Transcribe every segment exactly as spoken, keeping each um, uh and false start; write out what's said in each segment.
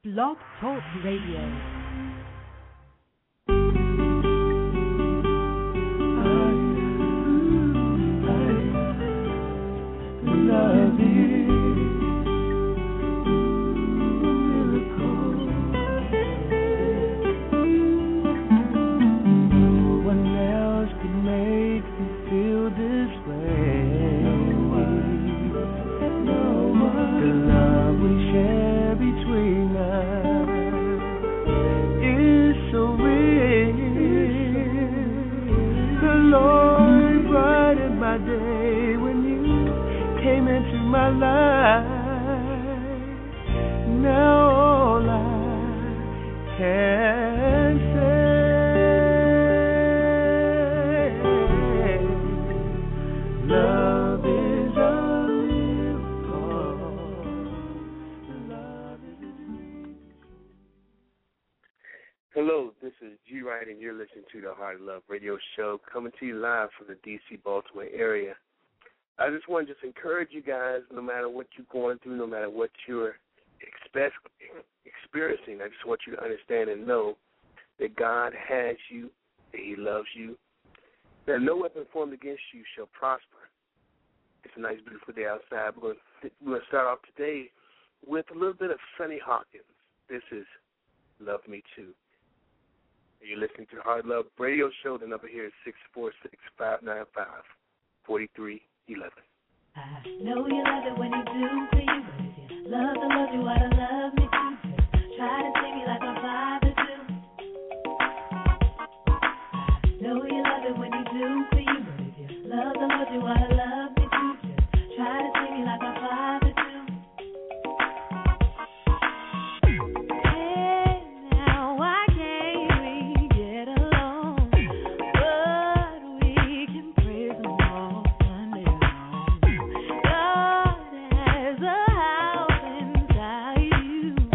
Blog Talk Radio. Radio show coming to you live from the D C Baltimore area. I just want to just encourage you guys, no matter what you're going through, no matter what you're expect, experiencing, I just want you to understand and know that God has you, that He loves you, that no weapon formed against you shall prosper. It's a nice, beautiful day outside. We're going to, we're going to start off today with a little bit of Sonny Hawkins. This is Love Me Too. You're listening to the Hard Love Radio Show. The number here is six four six, five nine five, four three one one. I know you love it when you do to you, but if you love the Lord, you ought to love me too. Just try to see me like my father do. I know you love it when you do to you, but if you love the Lord, you ought to love me too. Just try to see me like my father do. You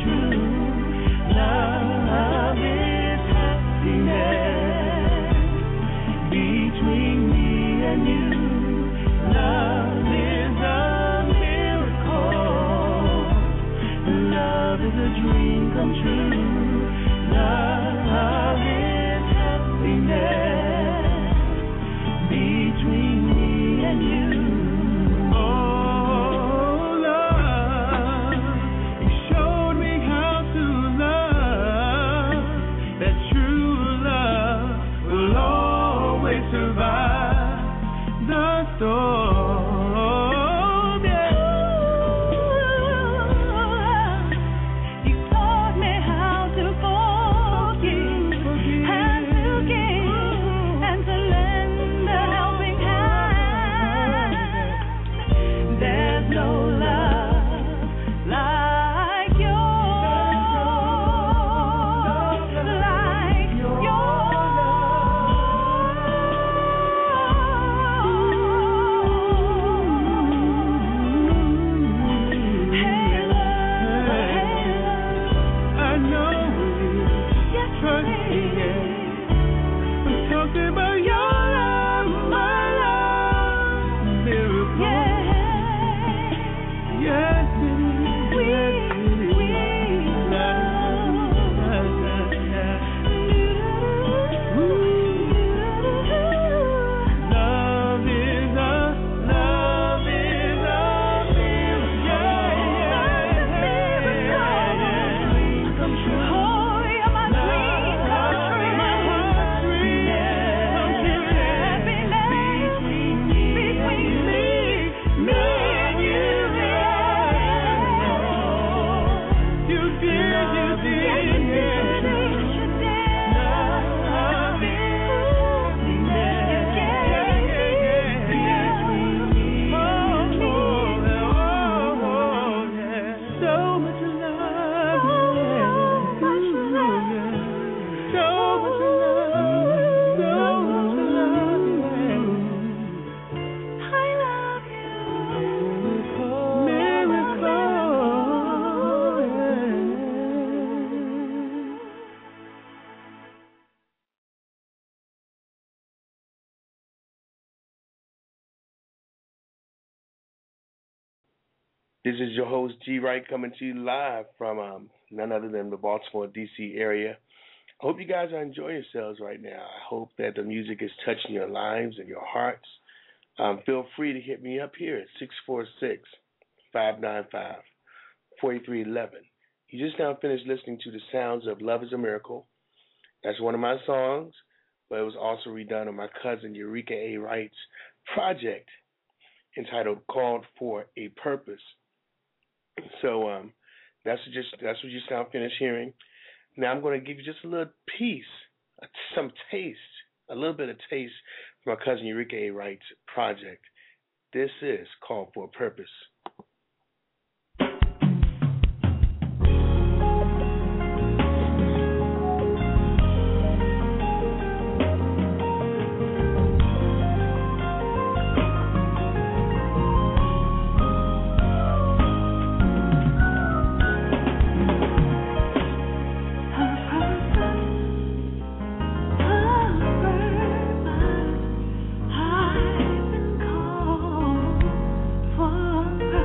This is your host, G. Wright, coming to you live from um, none other than the Baltimore, D C area. I hope you guys are enjoying yourselves right now. I hope that the music is touching your lives and your hearts. Um, feel free to hit me up here at six four six, five nine five, four three one one. You just now finished listening to the sounds of Love is a Miracle. That's one of my songs, but it was also redone on my cousin Eureka A. Wright's project entitled Called for a Purpose. So um, that's just that's what you sound finished hearing. Now I'm going to give you just a little piece, some taste, a little bit of taste from my cousin Eureka A. Wright's project. This is Called for a Purpose. For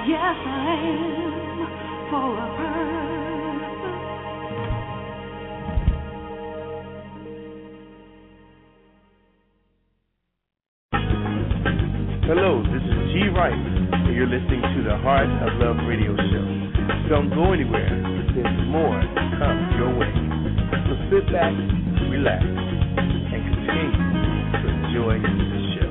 Yes, I am for a purpose. Hello, this is G. Wright, and you're listening to the Heart of Love radio show. Don't go anywhere, there's more to come your way. So sit back, relax, and continue to enjoy the show.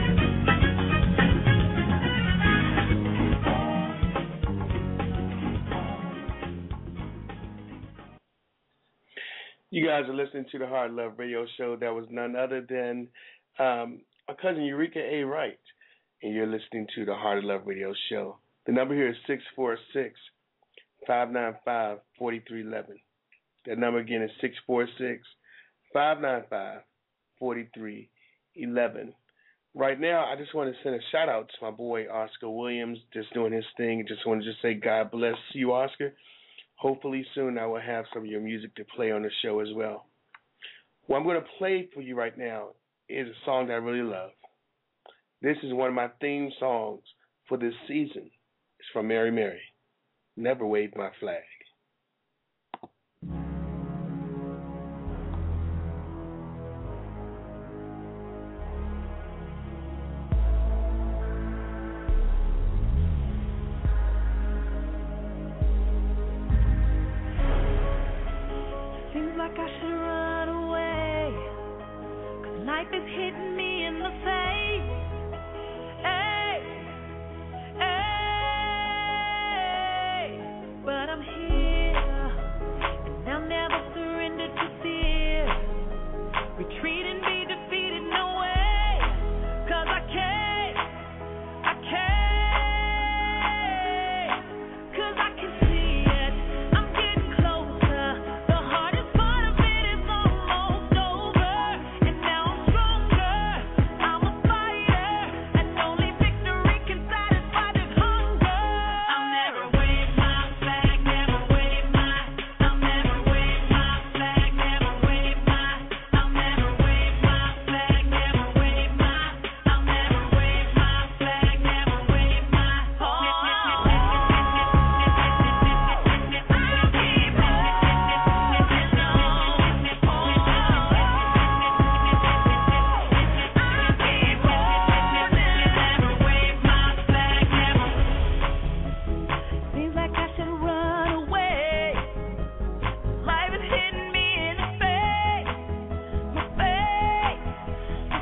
You guys are listening to the Heart of Love radio show. That was none other than um, our cousin Eureka A. Wright. And you're listening to the Heart of Love radio show. The number here is six four six, five nine five, four three one one. That number again is six four six, five nine five, four three one one. Right now, I just want to send a shout-out to my boy Oscar Williams, just doing his thing. Just want to just say God bless you, Oscar. Hopefully soon I will have some of your music to play on the show as well. What I'm going to play for you right now is a song that I really love. This is one of my theme songs for this season. It's from Mary Mary. Never Wave My Flag. Seems like I should run away, 'cause life is hitting me in the face. Hey, hey, but I'm here, and I'll never surrender to fear. Retreat and be defeated, no way, 'cause I can't, I can't, 'cause I can see it, I'm getting closer. The hardest part of it is almost over, and now I'm stronger. I'm a fighter, and only victory can satisfy this hunger. I'll never wave my flag, never wave my, I'll never wave my flag, never wave my, I'll never wave my flag, never wave my, I'll never wave my flag, never wave my. Oh, I'll keep Seems like I should run away. Life is hitting me in the face, my face, my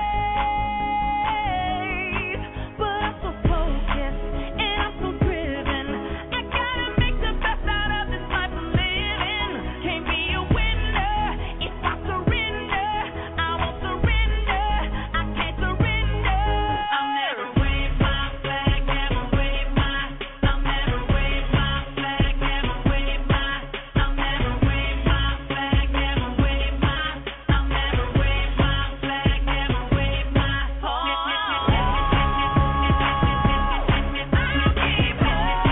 face. But I'm so focused and I'm so driven. I gotta make the best out of this life I'm living. Can't be a winner if I surrender. I won't surrender. I can't surrender. I'll never wave my flag, never wave my, I'll never wave my flag, never wave my, I'll never wave my flag, never wave my, I'll never wave my flag, never wave my. Oh, I'll keep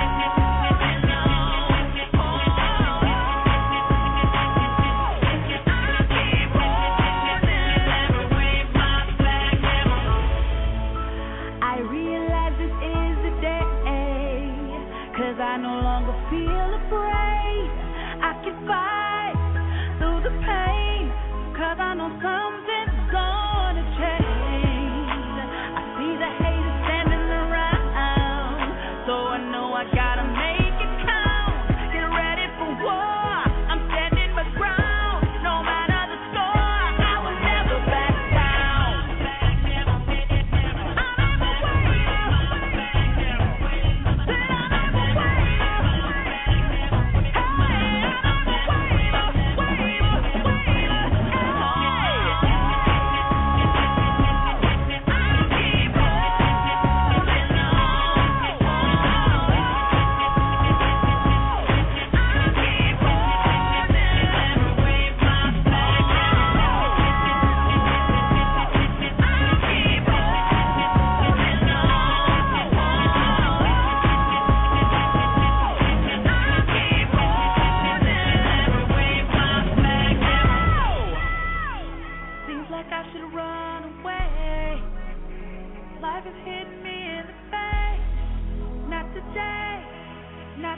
I realize this is the day, 'cause I no longer feel afraid. I can fight through the pain, 'cause I know something's gonna change. I see the haters standing around, so I know I gotta make it count. Get ready for war, I'm standing my ground. No matter the score, I will never back down. I'll never wait.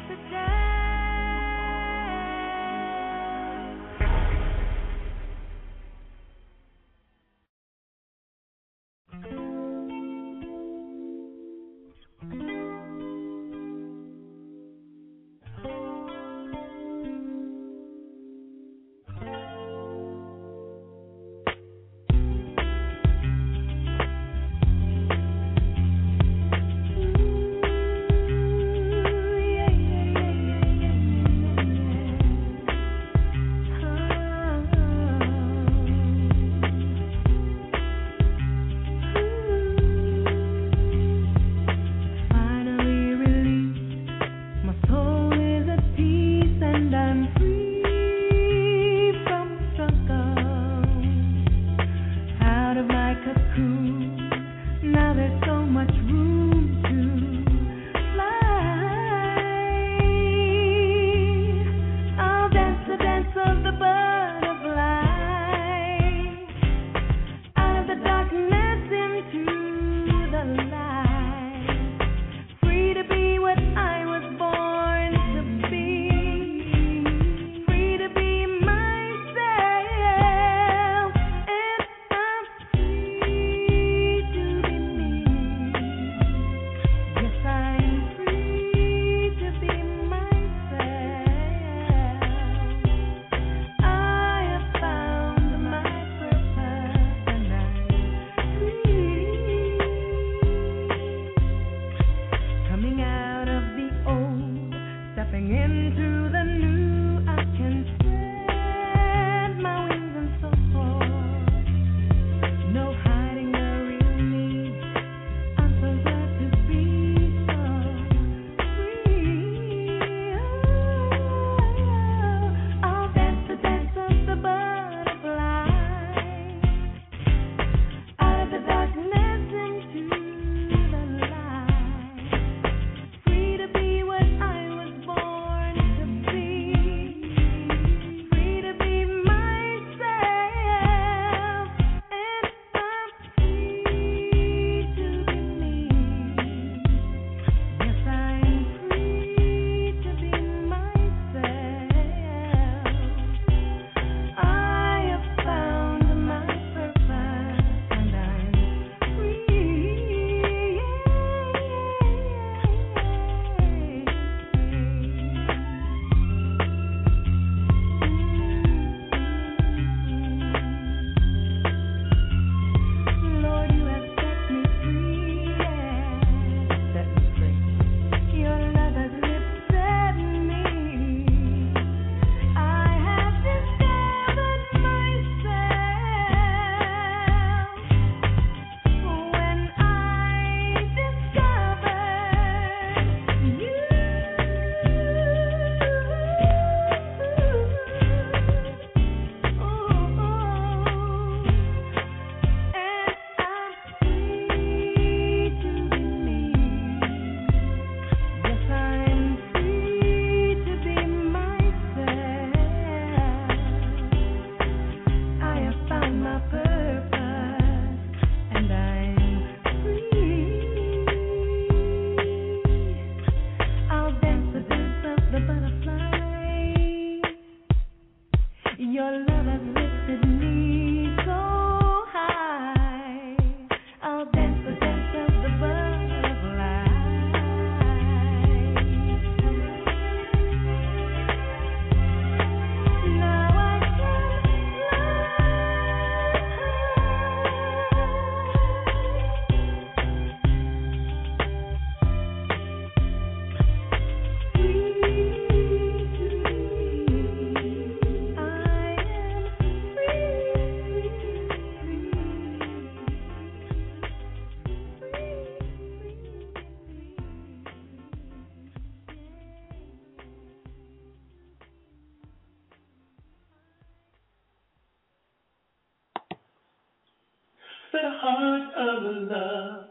The Heart of Love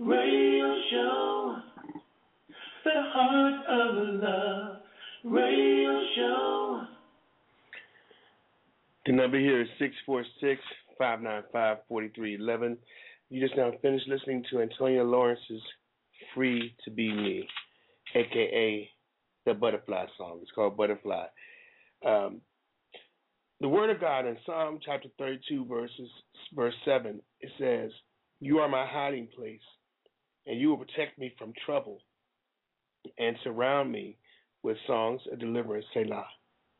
Radio Show. The Heart of Love Radio Show. The number here is six four six, five nine five, four three one one. You just now finished listening to Antonia Lawrence's Free to Be Me, a k a the Butterfly song. It's called Butterfly. Um, the Word of God in Psalm chapter thirty-two, verses verse seven, it says, "You are my hiding place, and you will protect me from trouble and surround me with songs of deliverance, Selah."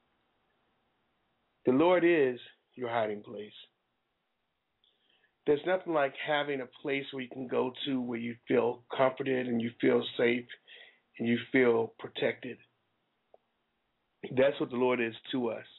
The Lord is your hiding place. There's nothing like having a place where you can go to where you feel comforted and you feel safe and you feel protected. That's what the Lord is to us.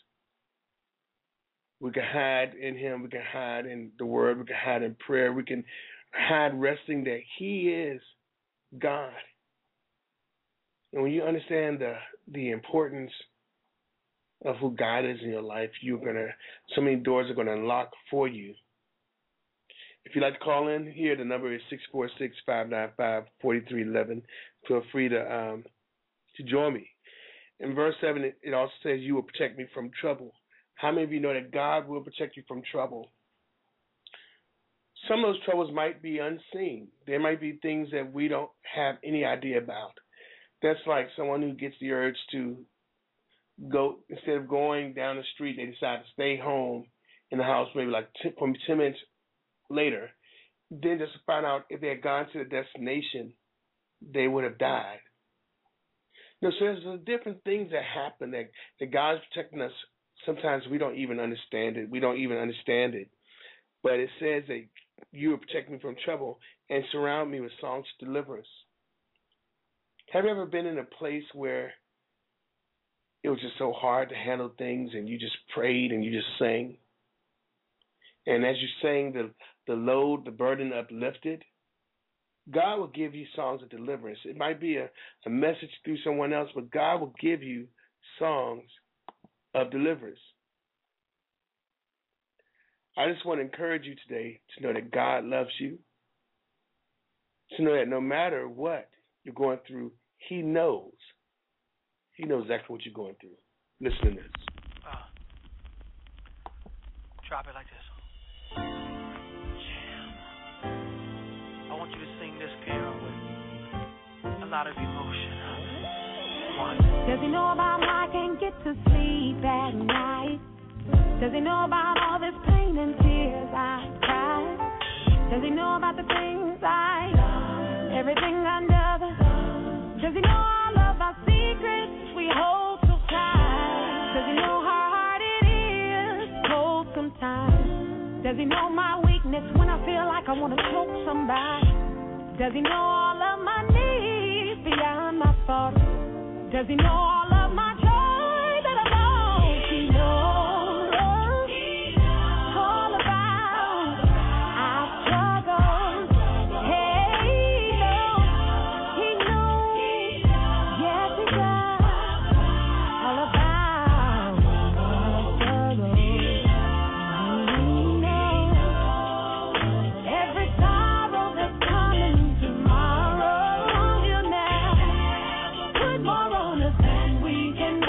We can hide in Him. We can hide in the Word. We can hide in prayer. We can hide resting that He is God. And when you understand the the importance of who God is in your life, you're gonna so many doors are gonna unlock for you. If you'd like to call in here, the number is six four six, five nine five, four three one one. Feel free to um, to join me. In verse seven, it, it also says, "You will protect me from trouble." How many of you know that God will protect you from trouble? Some of those troubles might be unseen. There might be things that we don't have any idea about. That's like someone who gets the urge to go, instead of going down the street, they decide to stay home in the house maybe like ten, from ten minutes later. Then just to find out if they had gone to the destination, they would have died. You know, so there's different things that happen that, that God's protecting us. Sometimes we don't even understand it. We don't even understand it. But it says that you will protect me from trouble and surround me with songs of deliverance. Have you ever been in a place where it was just so hard to handle things and you just prayed and you just sang? And as you sang, the, the load, the burden uplifted? God will give you songs of deliverance. It might be a, a message through someone else, but God will give you songs of deliverance. I just want to encourage you today to know that God loves you, to know that no matter what you're going through, He knows. He knows exactly what you're going through. Listen to this. Uh, drop it like this. Jam. I want you to sing this piano with a lot of emotion. One. Does he know about how I can't get to sleep at night? Does he know about all this pain and tears I cried? Does he know about the things I done, everything under the sun? Does he know all of our secrets we hold so tight? Does he know how hard it is cold sometimes? Does he know my weakness when I feel like I want to choke somebody? Does he know all of my needs beyond my thoughts? Does he know all of my joy that I lost? He knows all about our struggles. Hey, he knows, he knows, yes he does, all about our struggles. He knows every sorrow that's coming tomorrow. He'll never put more on us than we can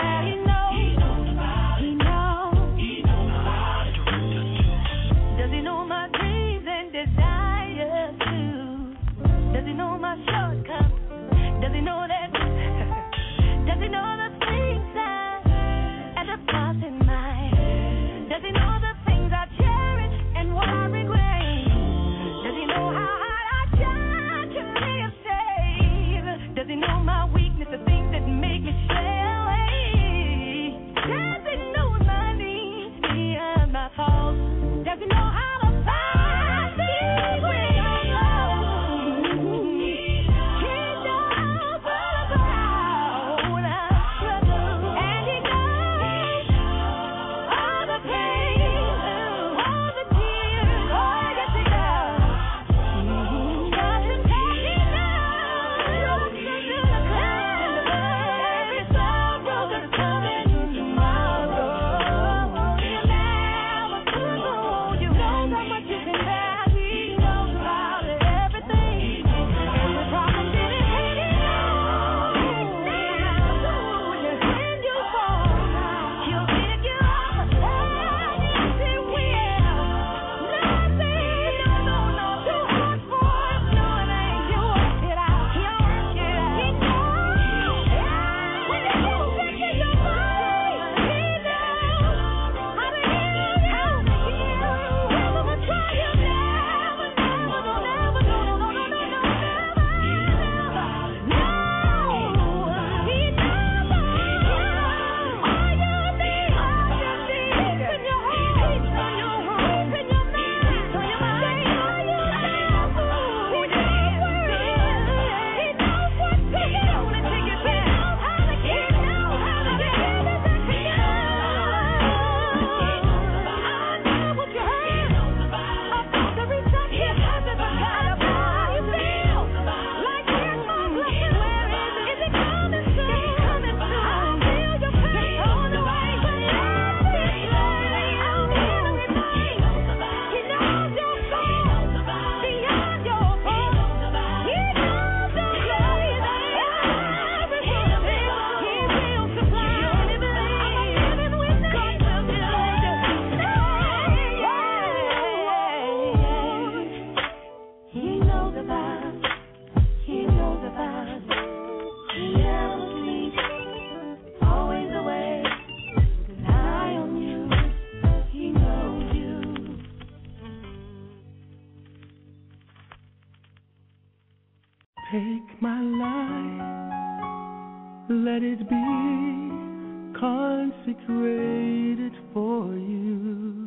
let it be consecrated for you.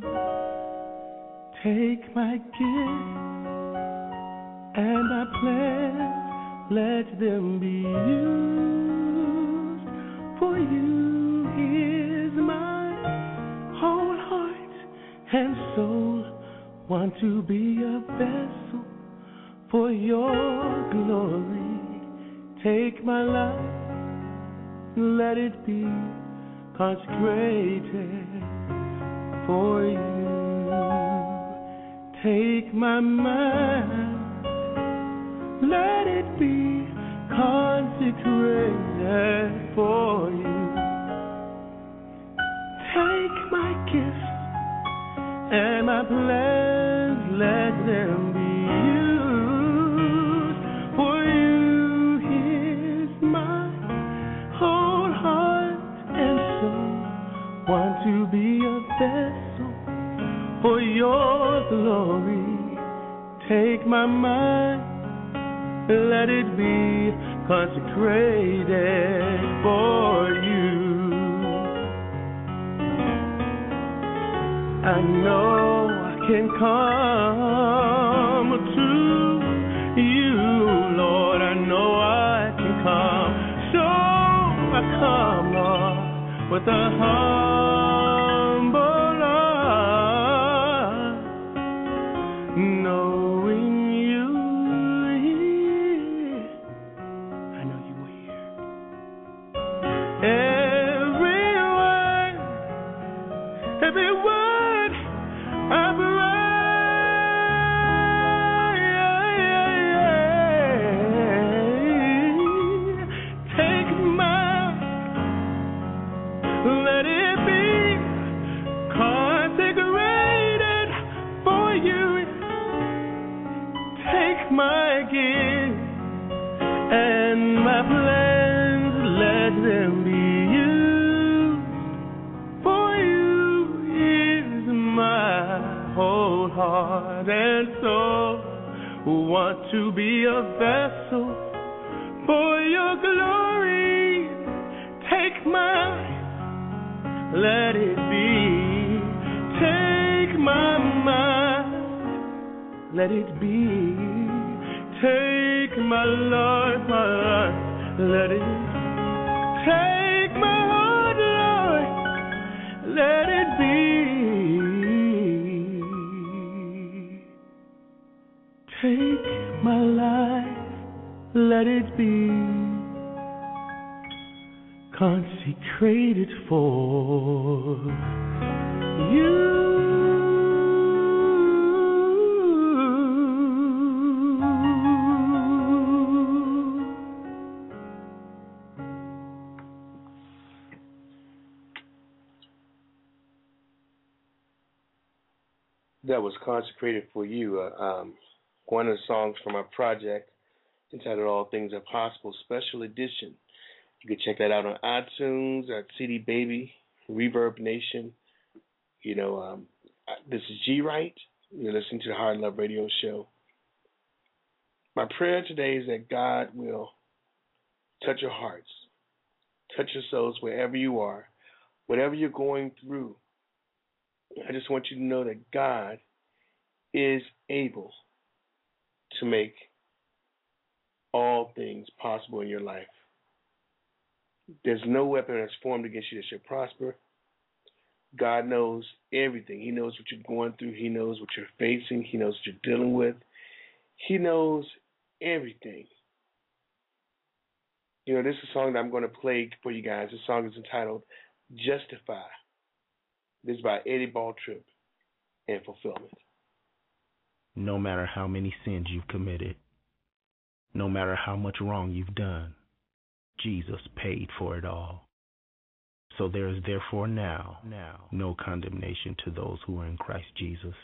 Take my gift and my plans, let them be used for you. Here's my whole heart and soul, want to be a vessel for your glory. Take my life, let it be consecrated for you. Take my mind, let it be consecrated for you. Take my gifts and my plans, let them be used for you. Here's my whole heart and soul, want to be a vessel for your glory. Take my mind, let it be consecrated for you. I know I can come to you, Lord. I know I can come. So I come, Lord, with a humble heart, knowing you here. I know you were here. Every word, every word I pray. Take my, let it be consecrated for you. Take my gift and my plans, let them be used for you. Is my whole heart and soul, want to be a vessel for your glory. Take my, let it be. Take my mind, let it be. Take my Lord, my life, let it take my heart, Lord, let it be. Take my life, let it be consecrated for you. That was consecrated for you. Uh, um, one of the songs from our project entitled All Things Are Possible, Special Edition. You can check that out on iTunes, at C D Baby, Reverb Nation. You know, um, this is G Wright. You're listening to the Hard Love Radio Show. My prayer today is that God will touch your hearts, touch your souls wherever you are, whatever you're going through. I just want you to know that God is able to make all things possible in your life. There's no weapon that's formed against you that shall prosper. God knows everything. He knows what you're going through. He knows what you're facing. He knows what you're dealing with. He knows everything. You know, this is a song that I'm going to play for you guys. This song is entitled Justify. This is by Eddie Baltrip and Fulfillment. No matter how many sins you've committed, no matter how much wrong you've done, Jesus paid for it all. So there is therefore now, now no condemnation to those who are in Christ Jesus.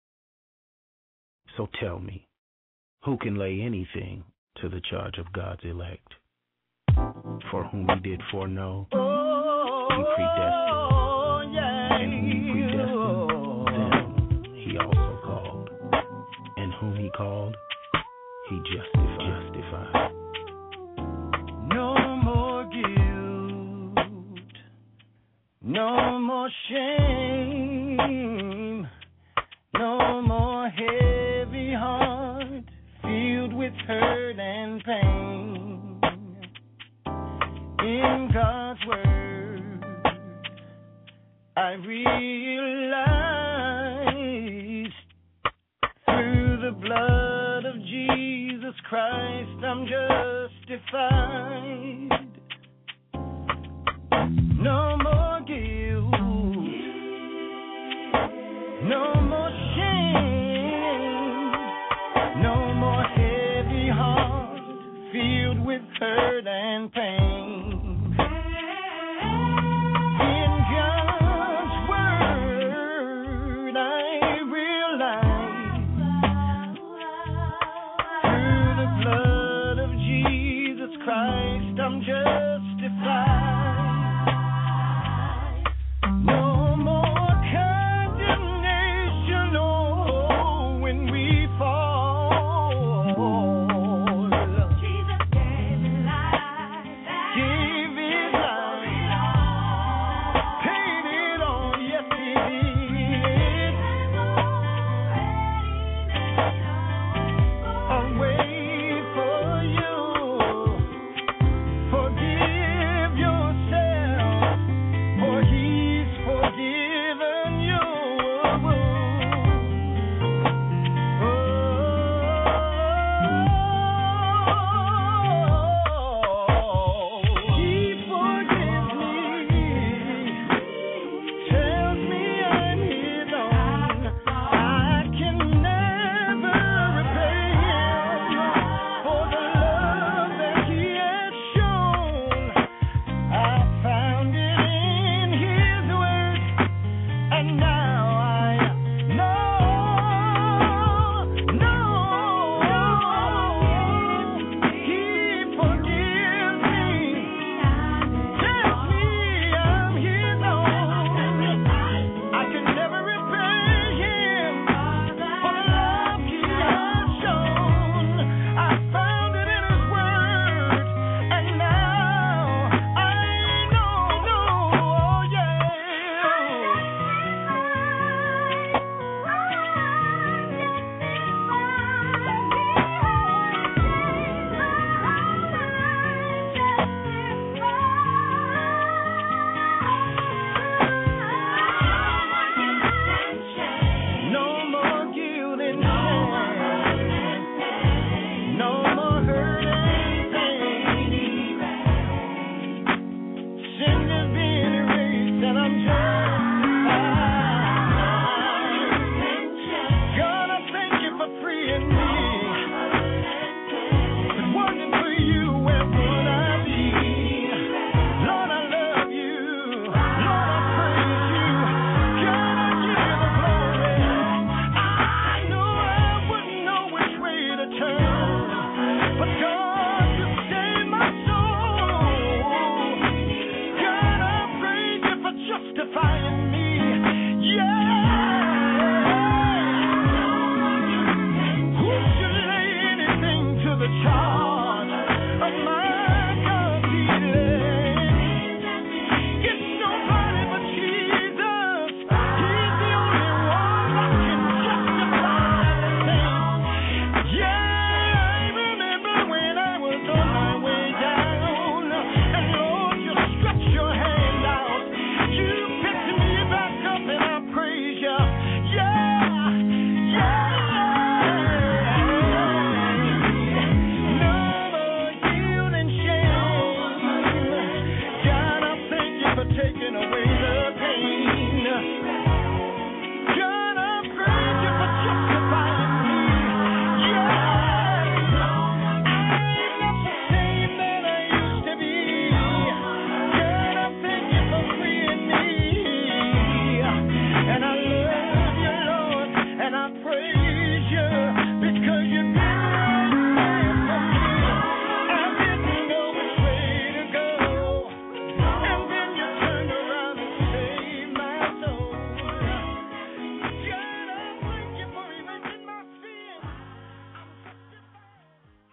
So tell me, who can lay anything to the charge of God's elect? For whom he did foreknow, he predestined. And whom he predestined, them he also called. And whom he called, he justified. Justified. No more guilt. No more shame, no more heavy heart filled with hurt and pain. In God's word, I realize through the blood of Jesus Christ I'm justified. No more guilt, no more shame, no more heavy heart filled with hurt and pain. In God's word I realize through the blood of Jesus Christ I'm justified.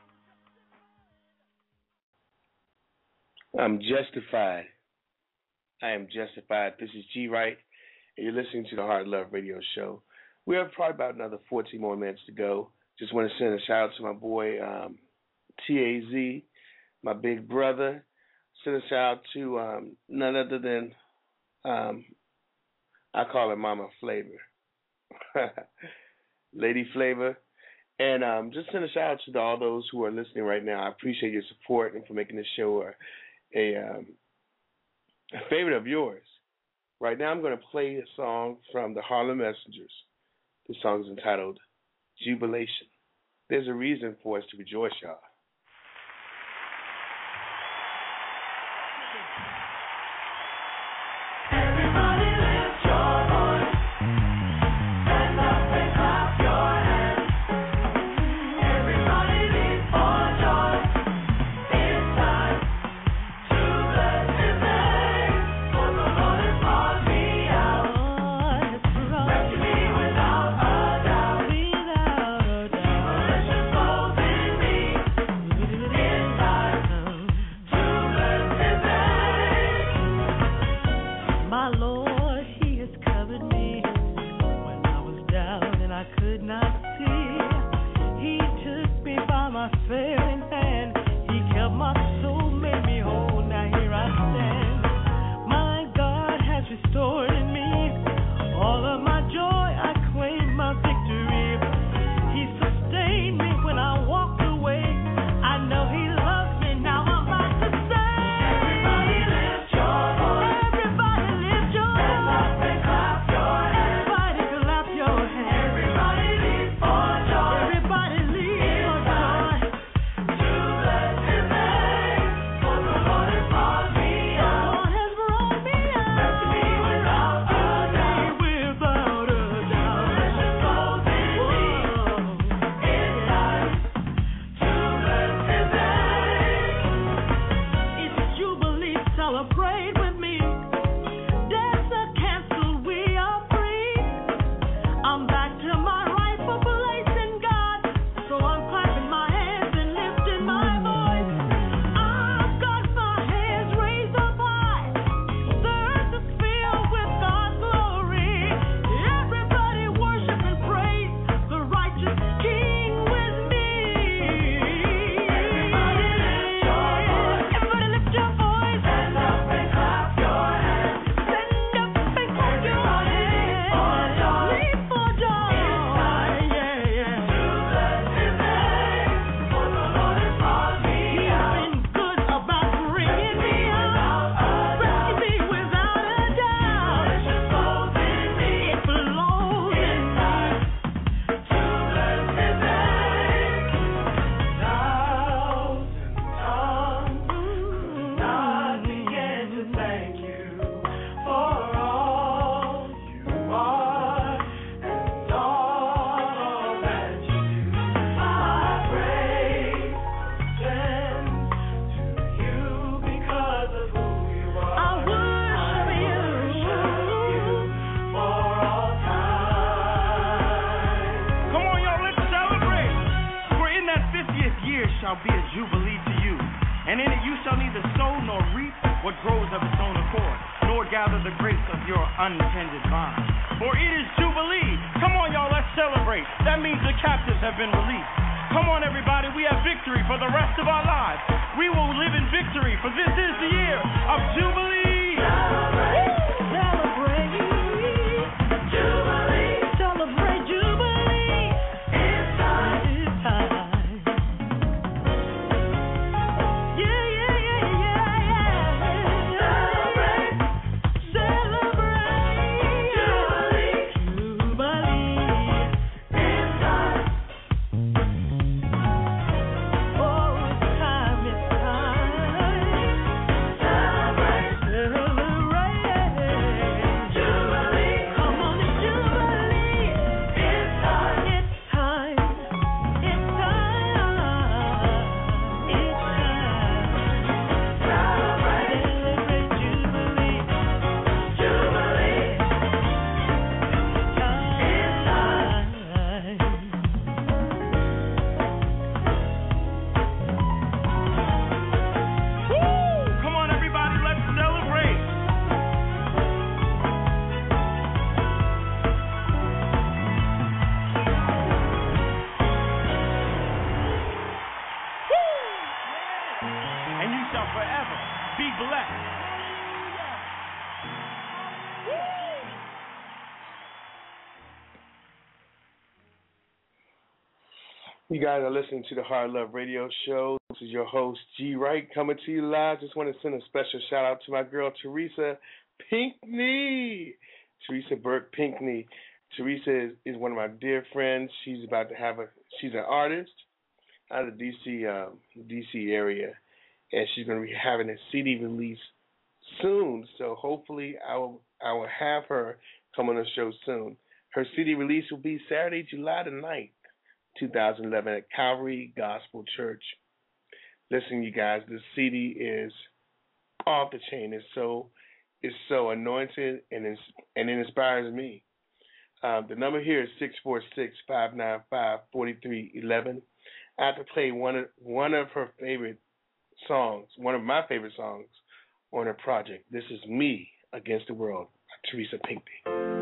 I'm justified. I am justified. This is G Wright, and you're listening to the Heart Love Radio Show. We have probably about another fourteen more minutes to go. Just want to send a shout out to my boy um, T A Z, my big brother. Send a shout out to um, none other than, um, I call her Mama Flavor, Lady Flavor. And um, just send a shout out to all those who are listening right now. I appreciate your support and for making this show a, a, um, a favorite of yours. Right now I'm going to play a song from the Harlem Messengers. This song is entitled Jubilation. There's a reason for us to rejoice, y'all. Celebrate. You guys are listening to the Hard Love Radio Show. This is your host, G. Wright, coming to you live. Just want to send a special shout out to my girl, Teresa Pinkney. Teresa Burke Pinkney. Teresa is, is one of my dear friends. She's about to have a, she's an artist out of the D C, um, D C area, and she's going to be having a C D release soon. So hopefully I will, I will have her come on the show soon. Her C D release will be Saturday, July the ninth. twenty eleven at Calvary Gospel Church. Listen, you guys, this C D is off the chain. It's so, it's so anointed and it's, and it inspires me. Um, the number here is six four six, five nine five, four three one one. I have to play one of one of her favorite songs, one of my favorite songs on her project. This is Me Against the World by Teresa Pinkney.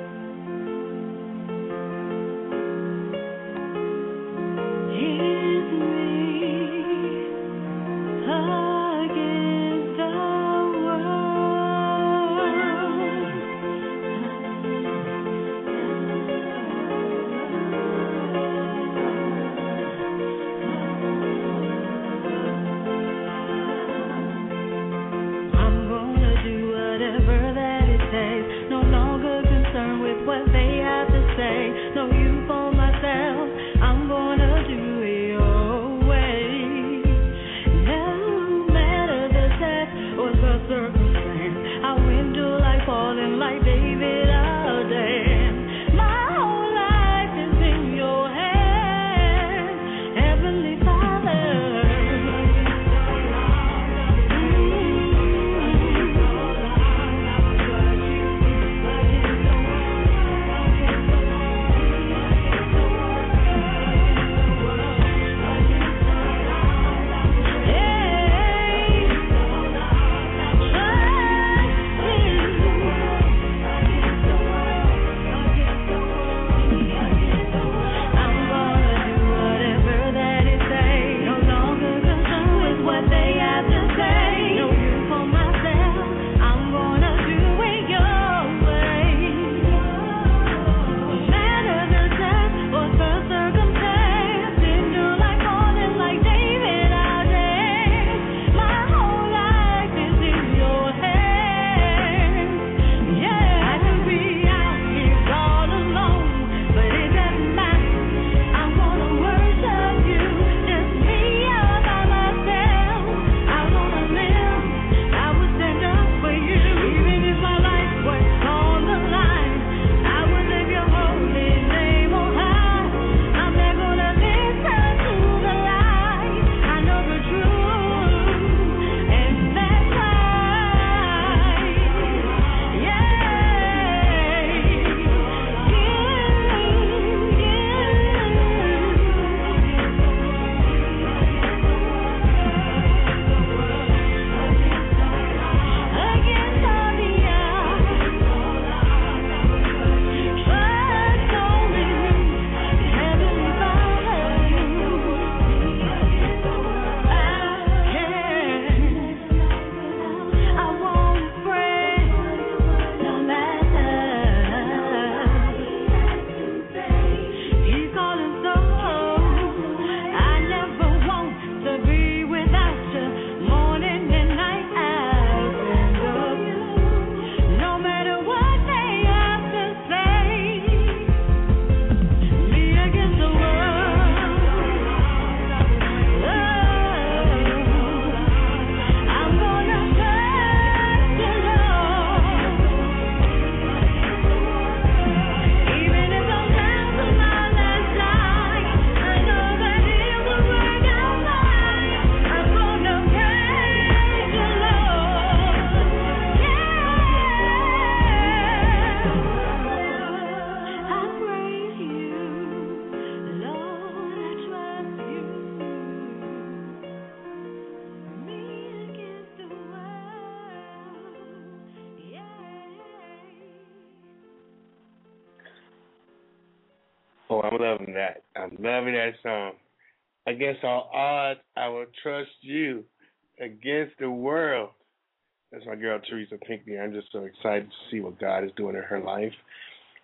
Oh, I'm loving that. I'm loving that song. Against all odds, I will trust you. Against the world. That's my girl, Teresa Pinkney. I'm just so excited to see what God is doing in her life.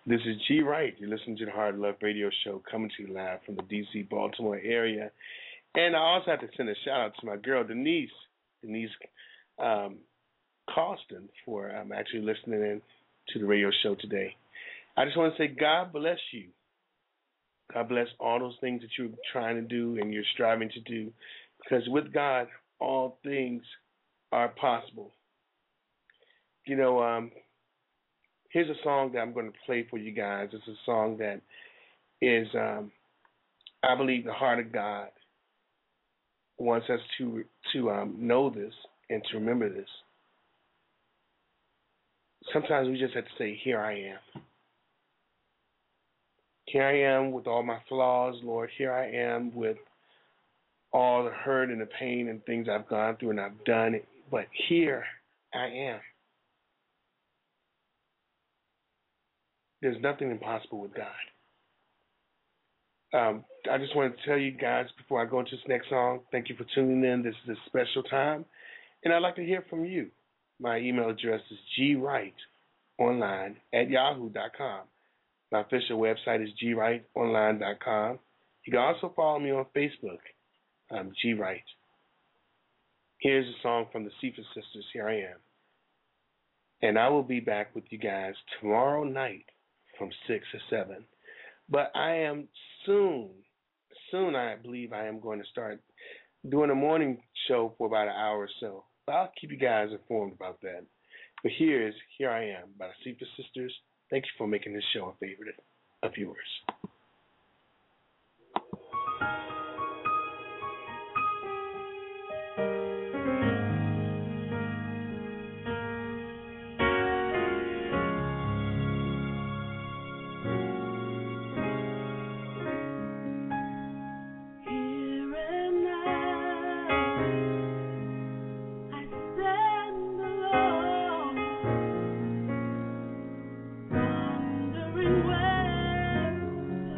This is G Wright. You're listening to the Hard Love Radio Show, coming to you live from the D C Baltimore area. And I also have to send a shout out to my girl Denise, Denise um, Costin, for um, actually listening in to the radio show today. I just want to say God bless you. God bless all those things that you're trying to do and you're striving to do, because with God, all things are possible. You know, um, here's a song that I'm going to play for you guys. It's a song that is, um, I believe, the heart of God wants us to to um, know this and to remember this. Sometimes we just have to say, here I am. Here I am with all my flaws, Lord. Here I am with all the hurt and the pain and things I've gone through and I've done. But here I am. There's nothing impossible with God. Um, I just want to tell you guys before I go into this next song, thank you for tuning in. This is a special time, and I'd like to hear from you. My email address is g wright online at yahoo dot com. My official website is g wright online dot com. You can also follow me on Facebook. I'm G Wright. Here's a song from the Cephas Sisters, Here I Am. And I will be back with you guys tomorrow night from six or seven. But I am soon, soon I believe I am going to start doing a morning show for about an hour or so. But I'll keep you guys informed about that. But here is Here I Am by the Cephas Sisters. Thank you for making this show a favorite of yours. Wondering where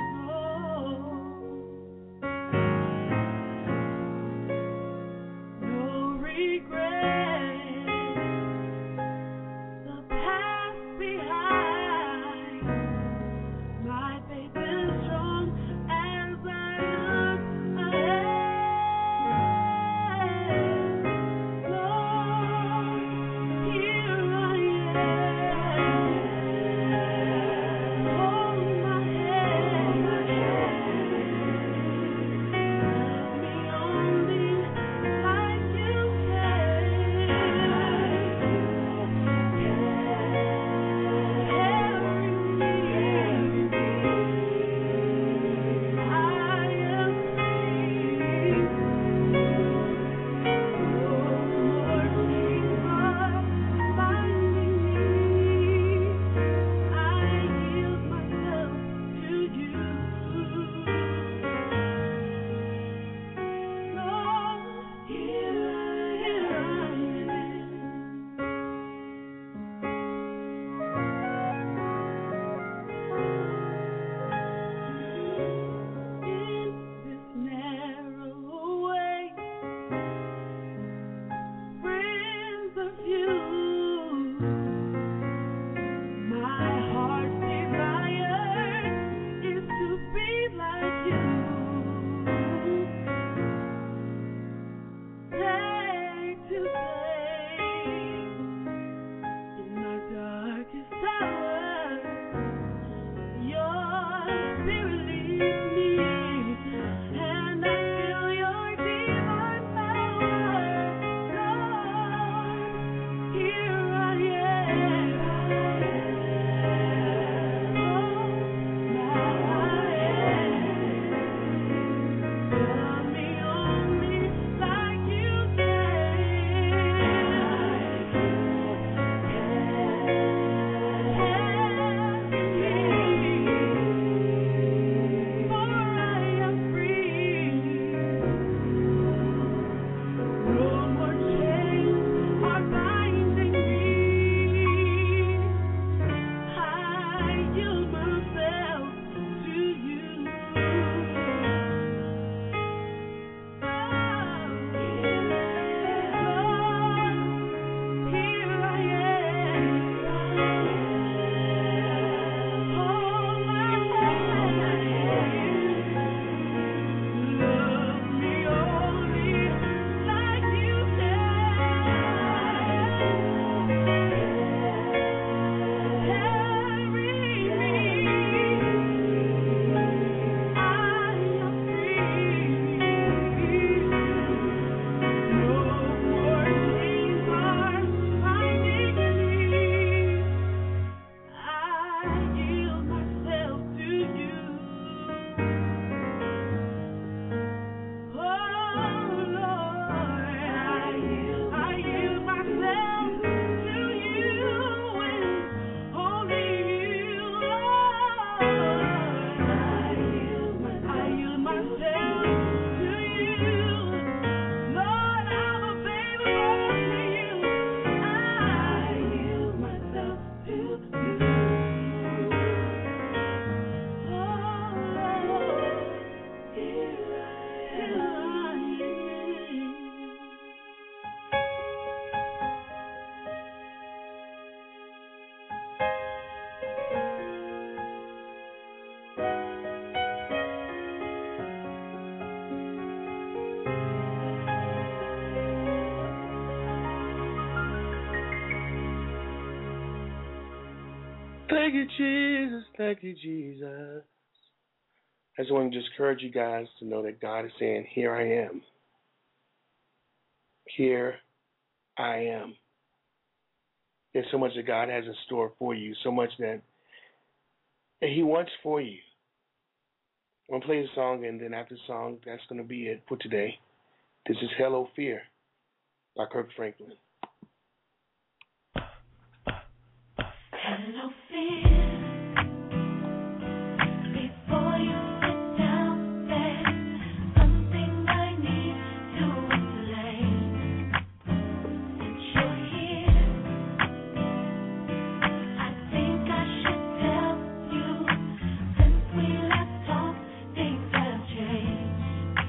Thank you, Jesus. Thank you, Jesus. I just want to just encourage you guys to know that God is saying, here I am. Here I am. There's so much that God has in store for you, so much that, that He wants for you. I'm going to play the song, and then after the song, that's going to be it for today. This is Hello Fear by Kirk Franklin. Hello, fear. Before you sit down, there's something I need to explain. Since you're here, I think I should tell you. Since we last talked, things have changed.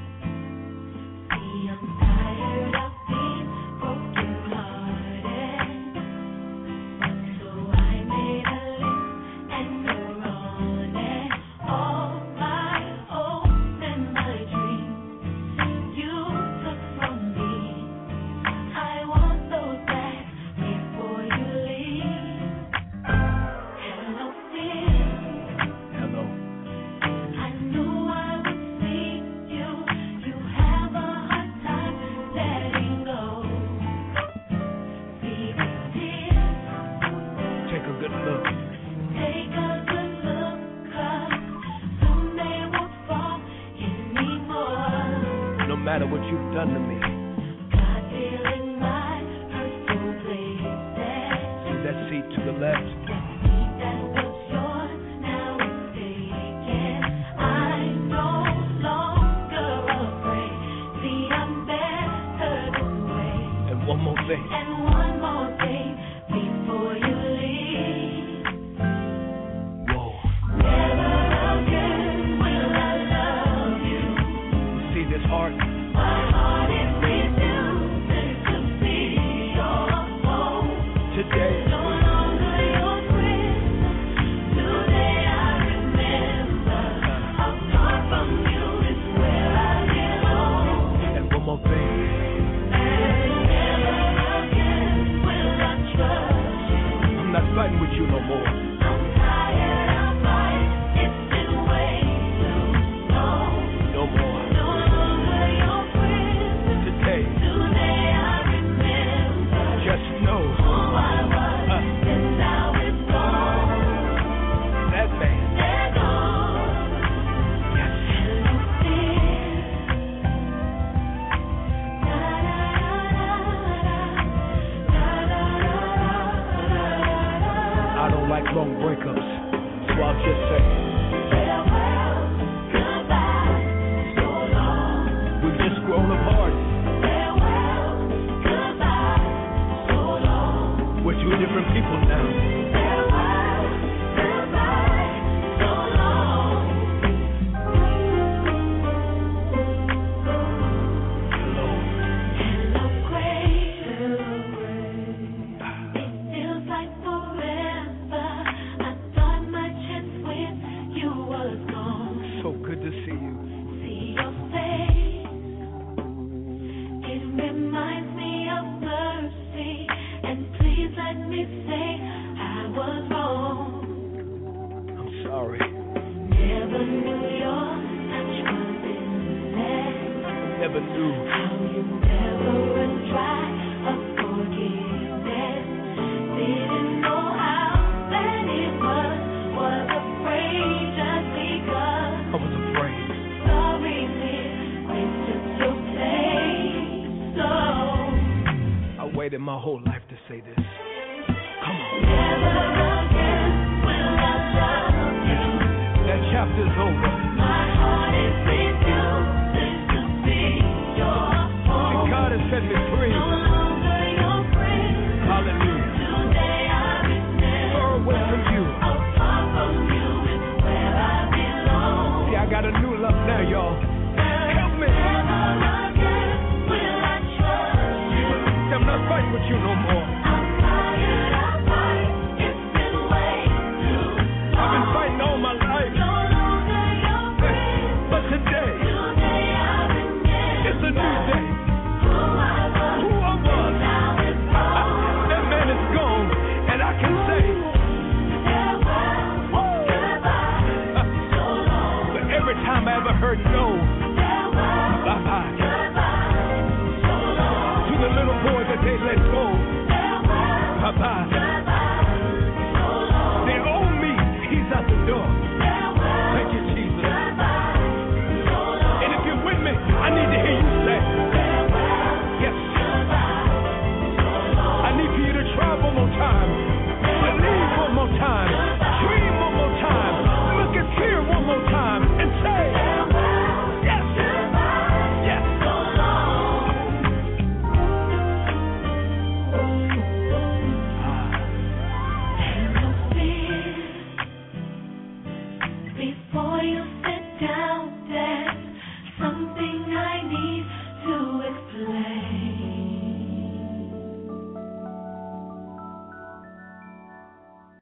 See, I'm tired of being broken-hearted. So I made a list and you're on it. All my hopes and my dreams you took from me. I want those back before you leave. Hello, fear. Hello. I knew I would see you. You have a hard time letting go. See these tears. Take a good look. Take a good look, 'cause soon they won't fall anymore. No matter what you've done to me. God feeling my hurtful places. See that seat to the left? That seat that was yours now is taken. I'm no longer afraid. See, I'm better this way. And one more thing. And one more thing before you leave. Whoa. Never again will I love you. You see this heart? My heart is refusing to be your home. Today. No longer your friend. Today I remember. Apart from you is where I belong. And one more thing. And never again will I trust you. I'm not fighting with you no more. I'm tired of fighting. It's been way too long. No more. No longer your friend. Today. Today I remember Just know. who I was, Uh. and now it's gone. That man. They're gone. Yes. Hello, fear. Da da da da da da da. I don't like long breakups. So I'll just say, Farewell, goodbye, so long. we've just grown apart. Farewell, goodbye, so long. We're two different people now. Farewell, goodbye, so long. Hello. Hello, grace. It feels like forever. I thought my chance with you was gone. So good to see you. See your face. It reminds me of mercy. And please let me say I was wrong. I'm sorry. Never knew your touch was endless. Never knew. How you never run dry of forgiveness. Didn't know how bad it was. Was afraid just because. I was afraid. Sorry, dear, this took your place. So I waited my whole life to say this. Come on. never again will I love you. That chapter's over. My heart is refusing to be your home. And God has set me free. No longer your friend. Hallelujah. Today I remember. Far away from you. Apart from you is where I belong. See, I got a new love now, y'all. Help me. Never again will I trust you. I'm not fighting with you no more. I'm I need to explain.